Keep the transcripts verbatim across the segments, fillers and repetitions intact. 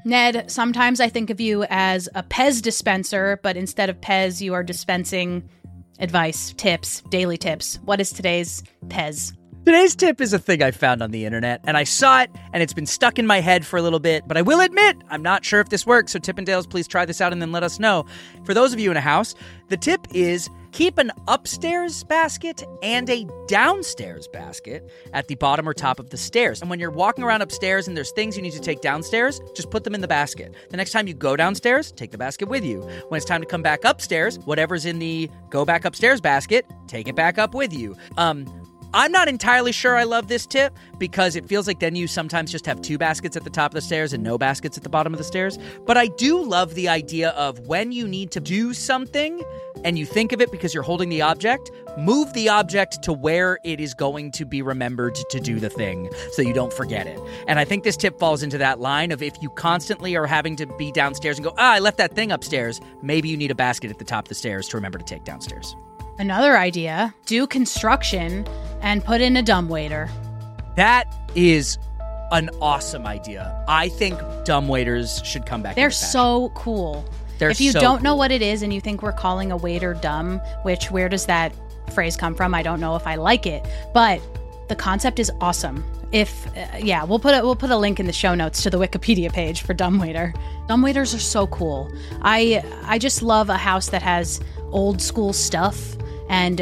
Ned, sometimes I think of you as a Pez dispenser, but instead of Pez, you are dispensing advice, tips, daily tips. What is today's Pez? Today's tip is a thing I found on the internet, and I saw it, and it's been stuck in my head for a little bit, but I will admit, I'm not sure if this works, so Tippendales, please try this out and then let us know. For those of you in a house, the tip is keep an upstairs basket and a downstairs basket at the bottom or top of the stairs. And when you're walking around upstairs and there's things you need to take downstairs, just put them in the basket. The next time you go downstairs, take the basket with you. When it's time to come back upstairs, whatever's in the go back upstairs basket, take it back up with you. Um... I'm not entirely sure I love this tip because it feels like then you sometimes just have two baskets at the top of the stairs and no baskets at the bottom of the stairs. But I do love the idea of when you need to do something and you think of it because you're holding the object, move the object to where it is going to be remembered to do the thing so you don't forget it. And I think this tip falls into that line of if you constantly are having to be downstairs and go, ah, I left that thing upstairs, maybe you need a basket at the top of the stairs to remember to take downstairs. Another idea, do construction and put in a dumbwaiter. That is an awesome idea. I think dumbwaiters should come back. They're so cool. They're if you so don't know cool. what it is and you think we're calling a waiter dumb, which where does that phrase come from? I don't know if I like it, but the concept is awesome. If uh, yeah, we'll put a, we'll put a link in the show notes to the Wikipedia page for dumbwaiter. Dumbwaiters are so cool. I I just love a house that has old school stuff. And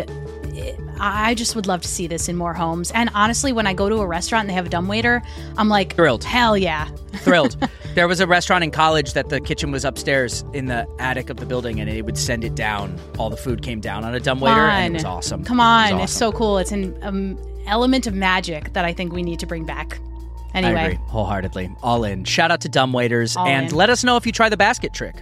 I just would love to see this in more homes. And honestly, when I go to a restaurant and they have a dumbwaiter, I'm like, thrilled. Hell yeah. Thrilled. There was a restaurant in college that the kitchen was upstairs in the attic of the building, and it would send it down. All the food came down on a dumbwaiter, and it was awesome. Come on. It awesome. It's so cool. It's an um, element of magic that I think we need to bring back. Anyway. I agree wholeheartedly. All in. Shout out to dumbwaiters. All and in. Let us know if you try the basket trick.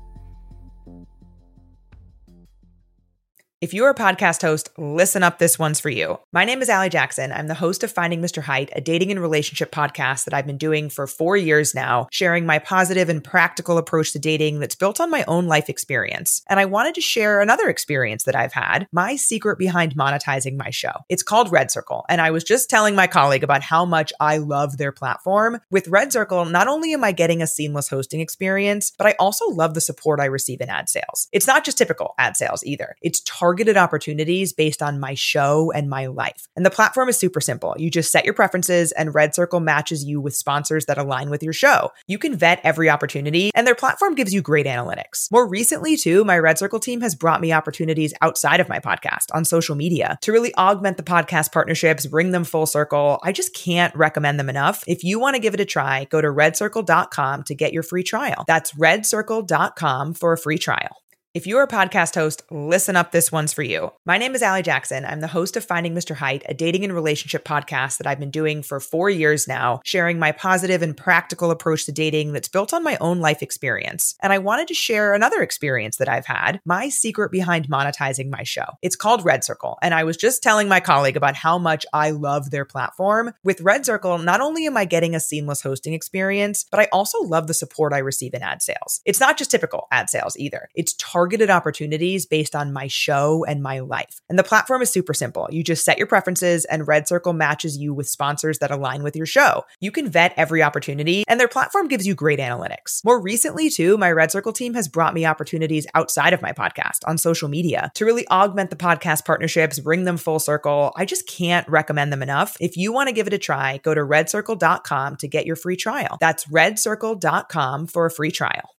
If you're a podcast host, listen up, this one's for you. My name is Allie Jackson. I'm the host of Finding Mister Height, a dating and relationship podcast that I've been doing for four years now, sharing my positive and practical approach to dating that's built on my own life experience. And I wanted to share another experience that I've had, my secret behind monetizing my show. It's called Red Circle, and I was just telling my colleague about how much I love their platform. With Red Circle, not only am I getting a seamless hosting experience, but I also love the support I receive in ad sales. It's not just typical ad sales either. It's targeted targeted opportunities based on my show and my life. And the platform is super simple. You just set your preferences and Red Circle matches you with sponsors that align with your show. You can vet every opportunity and their platform gives you great analytics. More recently too, my Red Circle team has brought me opportunities outside of my podcast on social media to really augment the podcast partnerships, bring them full circle. I just can't recommend them enough. If you want to give it a try, go to red circle dot com to get your free trial. That's red circle dot com for a free trial. If you're a podcast host, listen up, this one's for you. My name is Allie Jackson. I'm the host of Finding Mister Height, a dating and relationship podcast that I've been doing for four years now, sharing my positive and practical approach to dating that's built on my own life experience. And I wanted to share another experience that I've had, my secret behind monetizing my show. It's called Red Circle, and I was just telling my colleague about how much I love their platform. With Red Circle, not only am I getting a seamless hosting experience, but I also love the support I receive in ad sales. It's not just typical ad sales either. It's targeted targeted opportunities based on my show and my life. And the platform is super simple. You just set your preferences and Red Circle matches you with sponsors that align with your show. You can vet every opportunity and their platform gives you great analytics. More recently too, my Red Circle team has brought me opportunities outside of my podcast on social media to really augment the podcast partnerships, bring them full circle. I just can't recommend them enough. If you want to give it a try, go to red circle dot com to get your free trial. That's red circle dot com for a free trial.